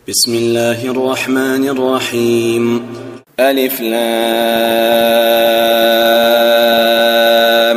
بسم الله الرحمن الرحيم. ألف لام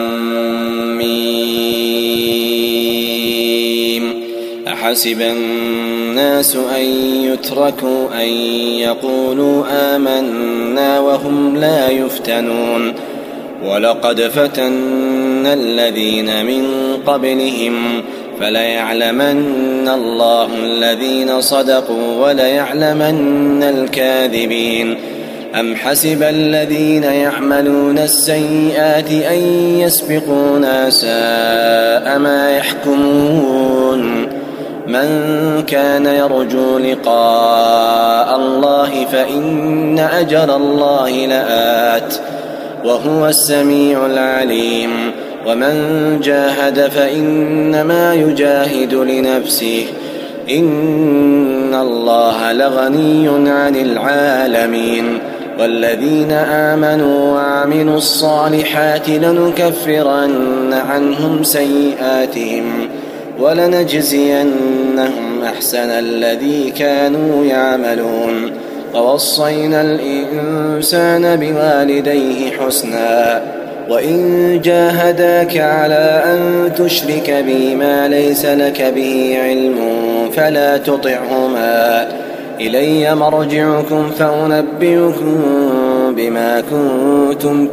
ميم. أحسب الناس أن يتركوا أن يقولوا آمنا وهم لا يفتنون ولقد فتنا الذين من قبلهم فليعلمن الله الذين صدقوا وليعلمن الكاذبين. أم حسب الذين يعملون السيئات أن يسبقونا ساء ما يحكمون. من كان يرجو لقاء الله فإن أجل الله لآت وهو السميع العليم. ومن جاهد فإنما يجاهد لنفسه إن الله لغني عن العالمين. والذين آمنوا وعملوا الصالحات لنكفرن عنهم سيئاتهم ولنجزينهم أحسن الذي كانوا يعملون. ووصينا الإنسان بوالديه حسنا وإن جاهداك على أن تشرك بي ما ليس لك به علم فلا تطعهما إلي مرجعكم فأنبئكم بما كنتم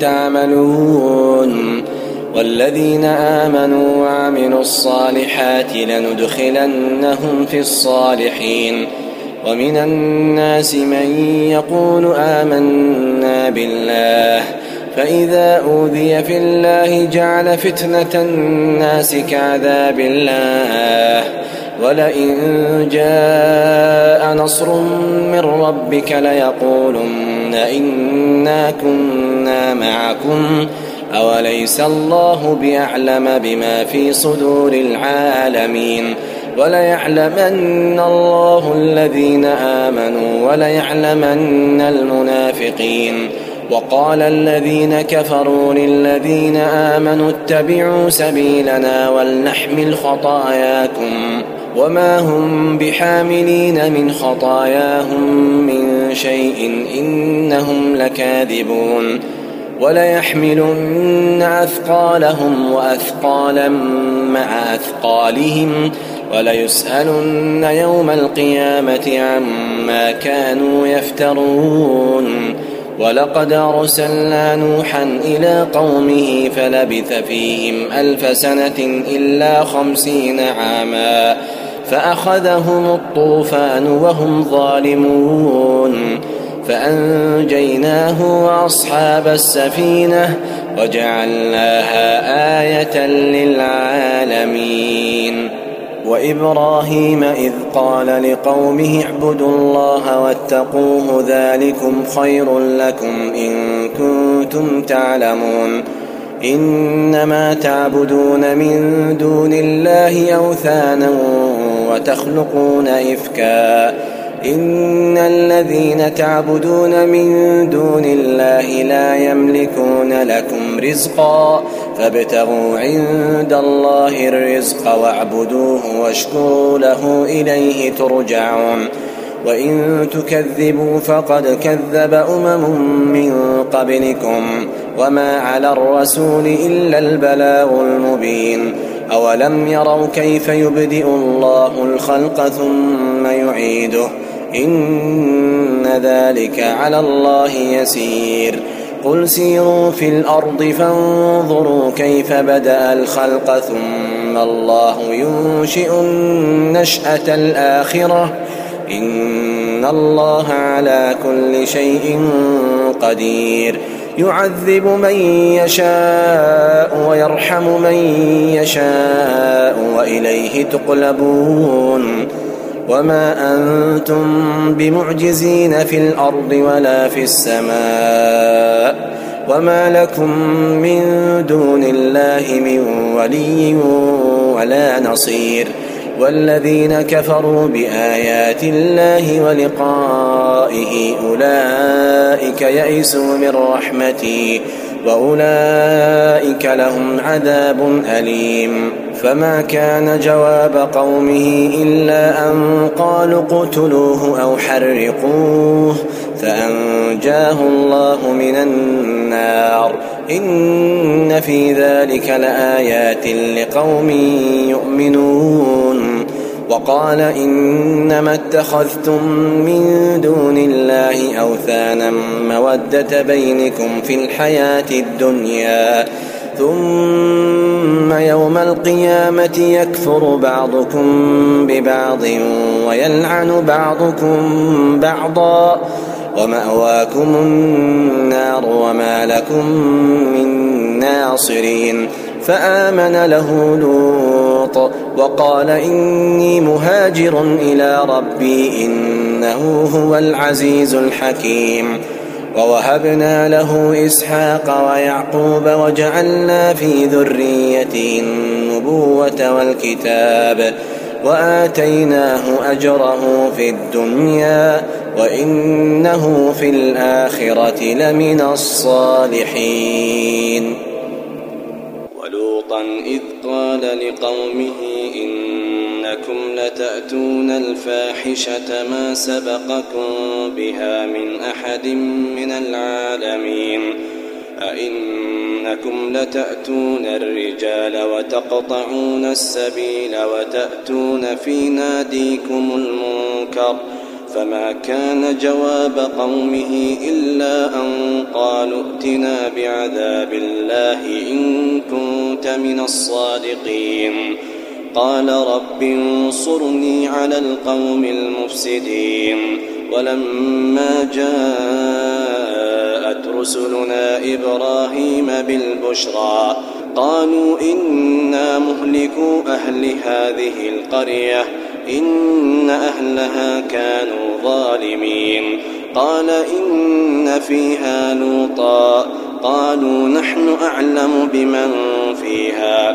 تعملون. والذين آمنوا وعملوا الصالحات لندخلنهم في الصالحين. ومن الناس من يقول آمنا بالله فإذا أوذي في الله جعل فتنة الناس كعذاب الله ولئن جاء نصر من ربك ليقولن إنا كنا معكم أوليس الله بأعلم بما في صدور العالمين. وليعلمن الله الذين آمنوا وليعلمن المنافقين. وقال الذين كفروا للذين آمنوا اتبعوا سبيلنا ولنحمل خطاياكم وما هم بحاملين من خطاياهم من شيء إنهم لكاذبون. وليحملن أثقالهم وأثقالا مع أثقالهم وليسألن يوم القيامة عما كانوا يفترون. ولقد أرسلنا نوحا إلى قومه فلبث فيهم 1000 سنة إلا 50 عاما فأخذهم الطوفان وهم ظالمون فأنجيناه وأصحاب السفينة وجعلناها آية للعالمين. وإبراهيم إذ قال لقومه اعبدوا الله واتقوه ذلكم خير لكم إن كنتم تعلمون. إنما تعبدون من دون الله أوثانا وتخلقون إفكا إن الذين تعبدون من دون الله لا يملكون لكم رزقا فابتغوا عند الله الرزق واعبدوه واشكروا له إليه ترجعون. وإن تكذبوا فقد كذب من قبلكم وما على الرسول إلا البلاغ المبين. أولم يروا كيف يبدئ الله الخلق ثم يعيده إن ذلك على الله يسير. قل سيروا في الأرض فانظروا كيف بدأ الخلق ثم الله ينشئ النشأة الآخرة إن الله على كل شيء قدير. يعذب من يشاء ويرحم من يشاء وإليه تقلبون. وما أنتم بمعجزين في الأرض ولا في السماء وما لكم من دون الله من ولي ولا نصير. والذين كفروا بآيات الله ولقائه أولئك يئسوا من رحمتي وأولئك لهم عذاب أليم. فما كان جواب قومه إلا أن قالوا اقتلوه أو حرقوه فأنجاه الله من النار. إن في ذلك لآيات لقوم يؤمنون. وقال إنما اتخذتم من دون الله أوثانا مودة بينكم في الحياة الدنيا ثم يوم القيامة يكفر بعضكم ببعض ويلعن بعضكم بعضا ومأواكم النار وما لكم من ناصرين. فآمن له لوط وقال إني مهاجر إلى ربي إنه هو العزيز الحكيم. ووهبنا له إسحاق ويعقوب وجعلنا في ذريته النبوة والكتاب وآتيناه أجره في الدنيا وإنه في الآخرة لمن الصالحين. ولوطا إذ قال لقومه إنكم لتأتون الفاحشة ما سبقكم بها من أحد من العالمين أئنكم لتأتون الرجال وتقطعون السبيل وتأتون في ناديكم المنكر. فما كان جواب قومه إلا أن قالوا ائتنا بعذاب الله إن كنت من الصادقين. قال رب انصرني على القوم المفسدين. ولما جاءت رسلنا إبراهيم بالبشرى قالوا إنا مهلكو أهل هذه القرية إن أهلها كانوا ظالمين. قال إن فيها لوطا قالوا نحن أعلم بمن فيها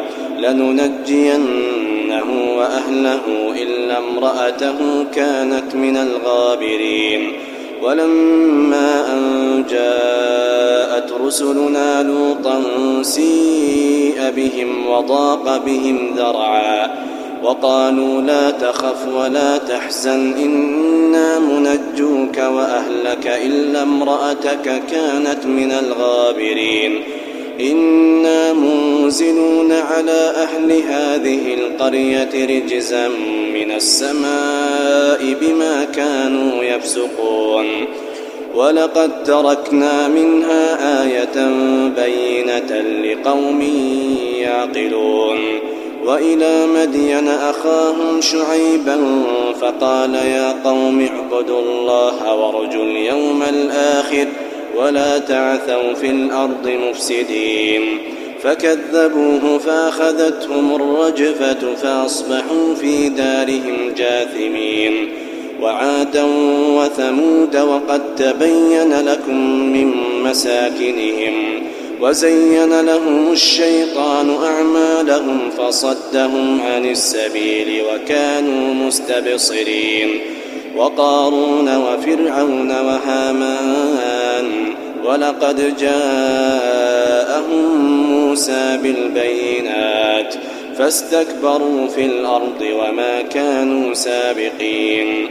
لننجينه وأهله إلا امرأته كانت من الغابرين. ولما أن جاءت رسلنا لوطا سيء بهم وضاق بهم ذرعا وقالوا لا تخف ولا تحزن إنا منجوك وأهلك إلا امرأتك كانت من الغابرين. إنا منزلون على أهل هذه القرية رجزا من السماء بما كانوا يفسقون. ولقد تركنا منها آية بينة لقوم يعقلون. وإلى مدين أخاهم شعيبا فقال يا قوم اعبدوا الله وارجوا اليوم الآخر ولا تعثوا في الأرض مفسدين. فكذبوه فأخذتهم الرجفة فأصبحوا في دارهم جاثمين. وعادا وثمود وقد تبين لكم من مساكنهم وزين لهم الشيطان أعمالهم فصدهم عن السبيل وكانوا مستبصرين. وقارون وفرعون وهامان ولقد جاءهم موسى بالبينات فاستكبروا في الأرض وما كانوا سابقين.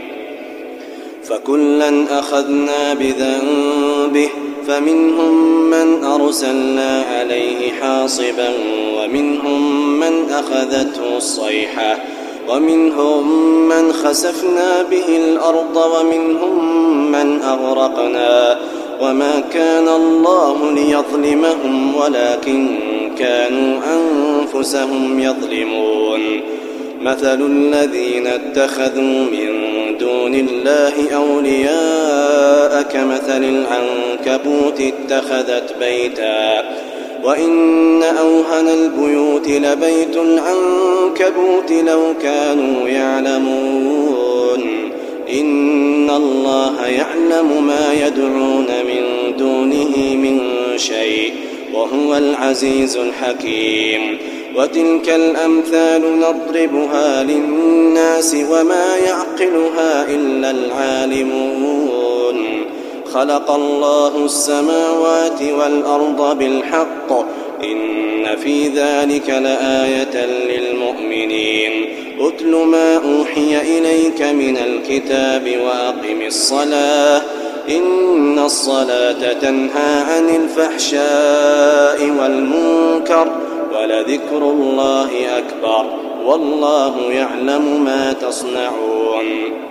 فكلا أخذنا بذنبه فمنهم من أرسلنا عليه حاصبا ومنهم من أخذته الصيحة ومنهم من خسفنا به الأرض ومنهم من أغرقنا وما كان الله ليظلمهم ولكن كانوا أنفسهم يظلمون. مثل الذين اتخذوا من دون الله أولياء كمثل العنكبوت اتخذت بيتا وإن أوهن البيوت لبيت العنكبوت لو كانوا يعلمون. إن الله يعلم ما يدعون من دونه من شيء وهو العزيز الحكيم. وتلك الأمثال نضربها للناس وما يعقلها إلا العالمون. خلق الله السماوات والأرض بالحق إن في ذلك لآية للمؤمنين أتل ما أوحي إليك من الكتاب وأقم الصلاة إن الصلاة تنهى عن الفحشاء والمنكر ولذكر الله أكبر والله يعلم ما تصنعون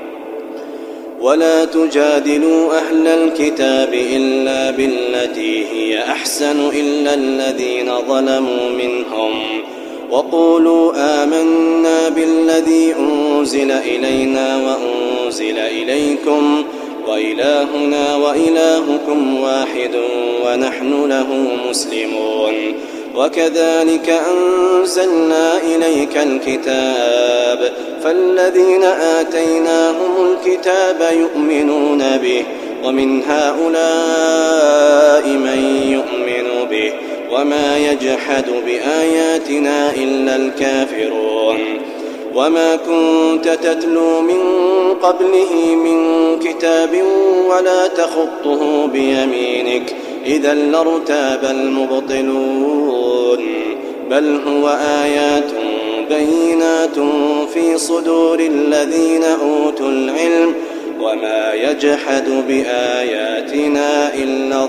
ولا تجادلوا أهل الكتاب إلا بالتي هي أحسن إلا الذين ظلموا منهم وقولوا آمنا بالذي أنزل إلينا وأنزل إليكم وإلهنا وإلهكم واحد ونحن له مسلمون وكذلك أنزلنا إليك الكتاب فالذين آتيناهم الكتاب يؤمنون به ومن هؤلاء من يؤمن به وما يجحد بآياتنا إلا الكافرون وما كنت تتلو من قبله من كتاب ولا تخطه بيمينك إذا لارتاب المبطلون بل هو آيات بينات في صدور الذين أوتوا العلم وما يجحد بآياتنا إلا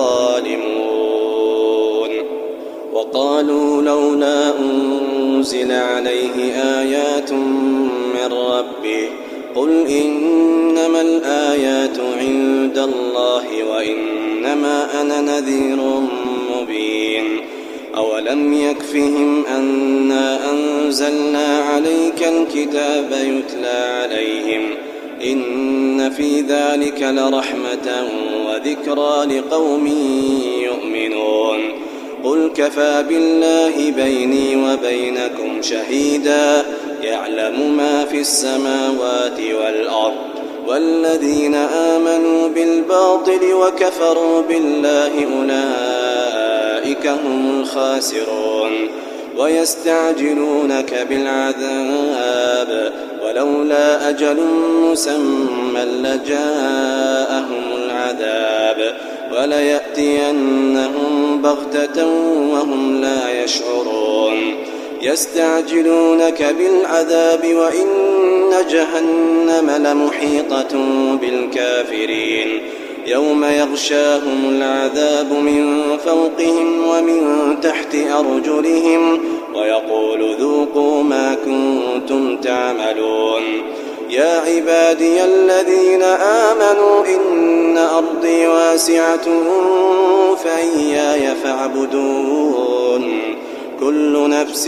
الظالمون وقالوا لولا أنزل عليه آيات من ربه قل إنما الآيات عند الله وإنما أنا نذير مبين أولم يكفهم أنا أنزلنا عليك الكتاب يتلى عليهم إن في ذلك لرحمة وذكرى لقوم يؤمنون قل كفى بالله بيني وبينكم شهيدا يعلم ما في السماوات والأرض والذين آمنوا بالباطل وكفروا بالله أولئك هم الخاسرون ويستعجلونك بالعذاب ولولا أجل مسمى لجاءهم العذاب وليأتينهم بغتة وهم لا يشعرون يستعجلونك بالعذاب وإن جهنم لمحيطة بالكافرين يوم يغشاهم العذاب من فوقهم ومن تحت أرجلهم ويقول ذوقوا ما كنتم تعملون يا عبادي الذين آمنوا إن أرضي واسعة فإياي فاعبدون كل نفس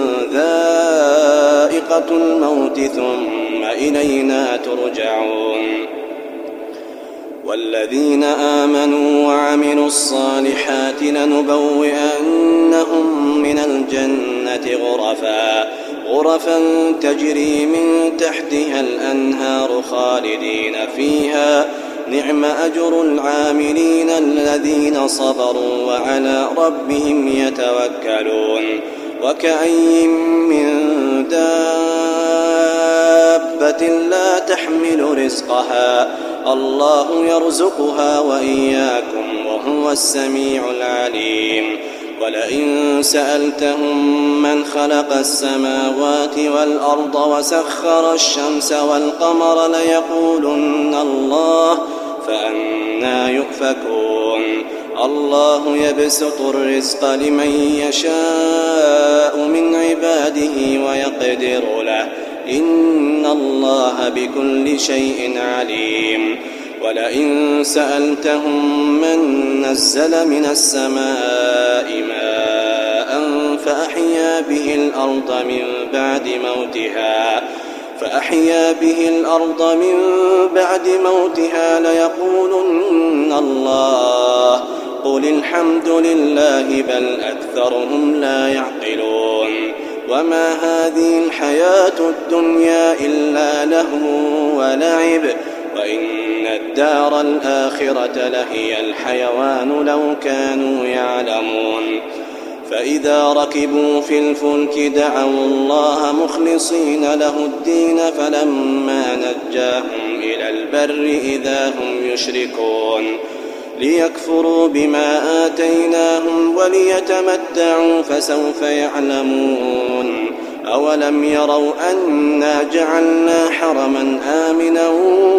ذائقة الموت ثم إلينا ترجعون والذين آمنوا وعملوا الصالحات لنبوئنهم من الجنة غرفا تجري من تحتها الأنهار خالدين فيها نعم أجر العاملين الذين صبروا وعلى ربهم يتوكلون وكأي من دابة لا تحمل رزقها الله يرزقها وإياكم وهو السميع العليم ولئن سألتهم من خلق السماوات والأرض وسخر الشمس والقمر ليقولن الله فأنى يؤفكون الله يبسط الرزق لمن يشاء من عباده ويقدر له إن الله بكل شيء عليم ولئن سألتهم من نزل من السماء ماء فأحيا به الأرض من بعد موتها ليقولن الله قل الحمد لله بل أكثرهم لا يعقلون وما هذه الحياة الدنيا إلا لهو ولعب وإن الدار الآخرة لهي الحيوان لو كانوا يعلمون فإذا ركبوا في الفلك دعوا الله مخلصين له الدين فلما نجاهم إلى البر إذا هم يشركون ليكفروا بما آتيناهم وليتمتعوا فسوف يعلمون أولم يروا أنا جعلنا حرما آمنا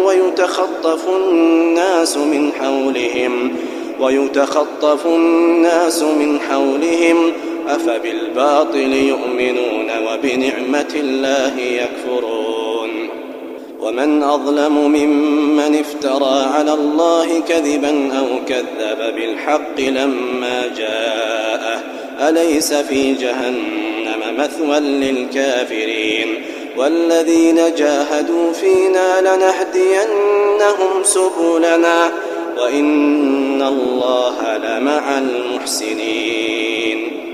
ويتخطف الناس من حولهم أفبالباطل يؤمنون وبنعمة الله يكفرون ومن أظلم ممن افترى على الله كذبا أو كذب بالحق لما جاءه أليس في جهنم مثوى للكافرين والذين جاهدوا فينا لنهدينهم سبلنا وإن الله لمع المحسنين